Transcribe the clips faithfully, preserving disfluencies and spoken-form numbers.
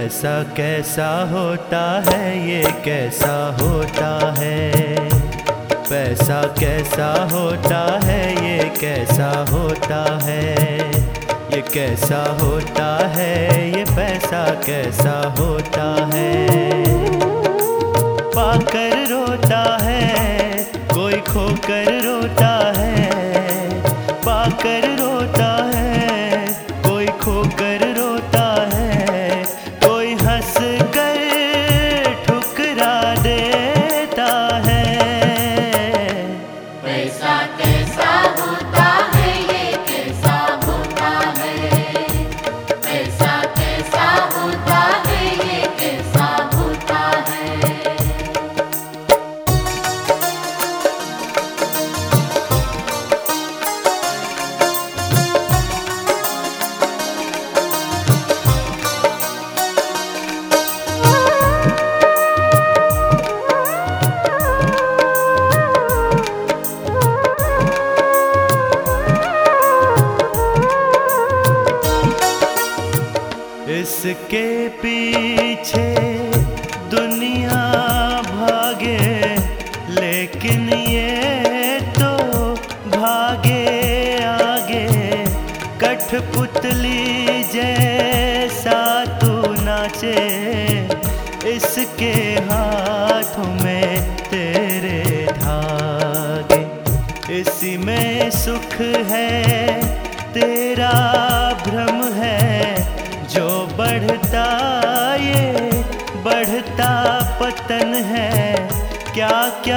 पैसा कैसा होता है, ये कैसा होता है। पैसा कैसा होता है, ये कैसा होता है। ये कैसा होता है, ये पैसा कैसा होता है। पाकर रोता है कोई, खोकर रोता है। पाकर रोता है कोई, खोकर रोता है। कोई हंस कर ठुकरा देता है। पैसा कैसा होता है, ये कैसा होता है। पैसा कैसा होता है, ये कैसा होता है। इसके पीछे दुनिया भागे, लेकिन ये तो भागे आगे। कठपुतली जैसा तू नाचे, इसके हाथों में तेरे धागे। इसी में सुख है, तेरा भ्रम है। जो बढ़ता ये बढ़ता पतन है। क्या क्या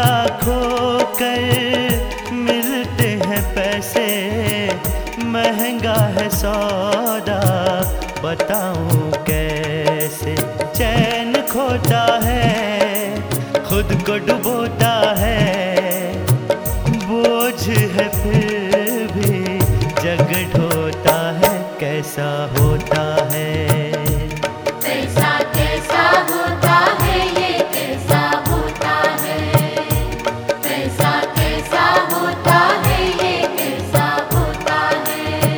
खोकर मिलते हैं पैसे। महंगा है सौदा, बताऊं कैसे। चैन खोता है, खुद को डुबोता है। बोझ है फिर भी जग ढोता है। कैसा होता है। पैसा कैसा होता है, ये कैसा होता है। पैसा कैसा होता है, ये कैसा होता है।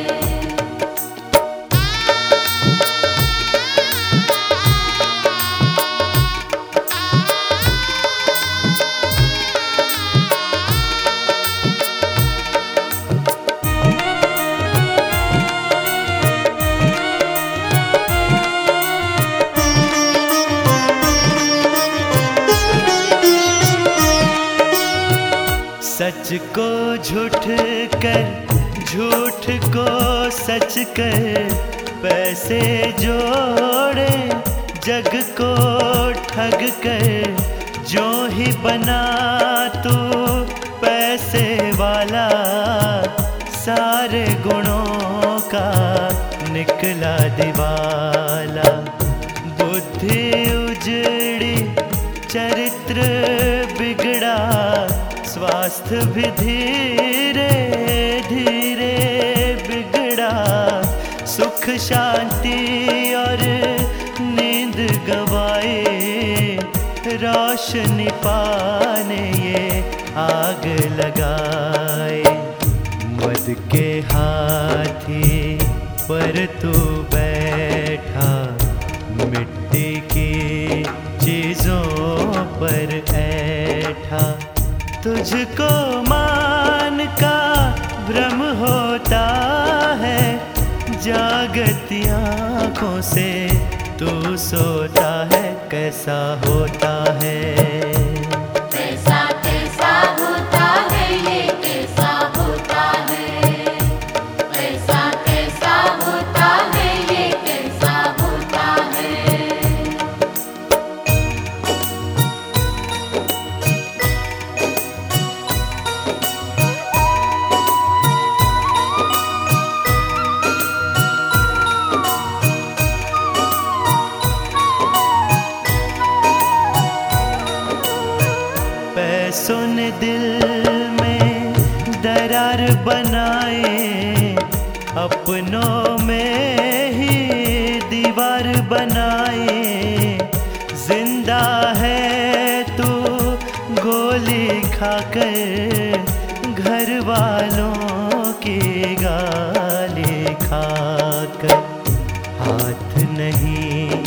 सच को झूठ कर, झूठ को सच कर। पैसे जोड़े जग को ठग कर। जो ही बना तू पैसे वाला, सारे गुणों का निकला दिवाला। बुद्धि उजड़ी, चरित्र बिगड़ा। स्वास्थ्य भी धीरे धीरे बिगड़ा। सुख शांति और नींद गवाए। रोशनी पाने ये आग लगाए। मद के हाथी पर तू बैठा, मिट्टी की चीजों पर ऐठा। तुझको मान का भ्रम होता है। जागती आँखों से तू सोता है। कैसा होता है। पैसा कैसा होता है, ये कैसा होता है। पैसा कैसा होता है, ये कैसा होता है। पैसों ने दिल में दरार बनाए। अपनों में ही दीवार बनाए। जिंदा है तू गोली खाकर, घर वालों की गाली खाकर। हाथ नहीं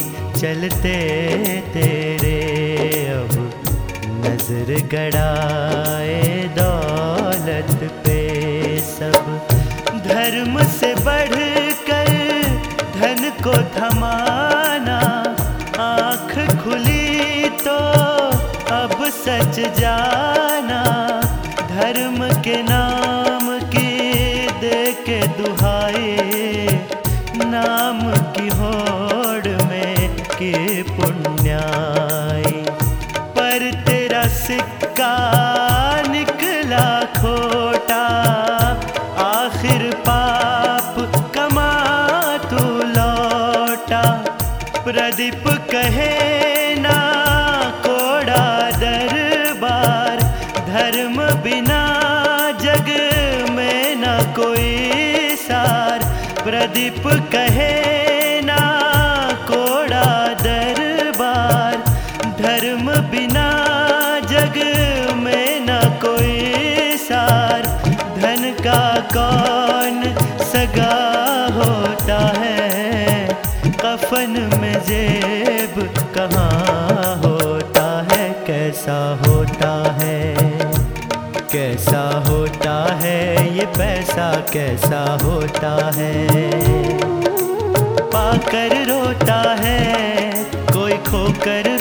चलते तेरे अब नजर गड़ाए दौलत पे सब। धर्म से बढ़कर धन को थमाना, आँख खुली तो अब सच जाना। धर्म के नाम की दे के दुहाई, नाम की होड़ में की पुण्याई। पर तेरा सिक्का निकला खोटा, आखिर पाप कमा तू लौटा। प्रदीप कहे ना कोड़ा दरबार, धर्म बिना जग में न कोई सार। प्रदीप कहे ना कोड़ा दरबार, धर्म बिना जग में न कोई सार। धन का कौन सगा होता है, कफन में जेब कहाँ होता है। कैसा होता है, कैसा होता है ये पैसा, कैसा होता है। पाकर रोता है कोई खोकर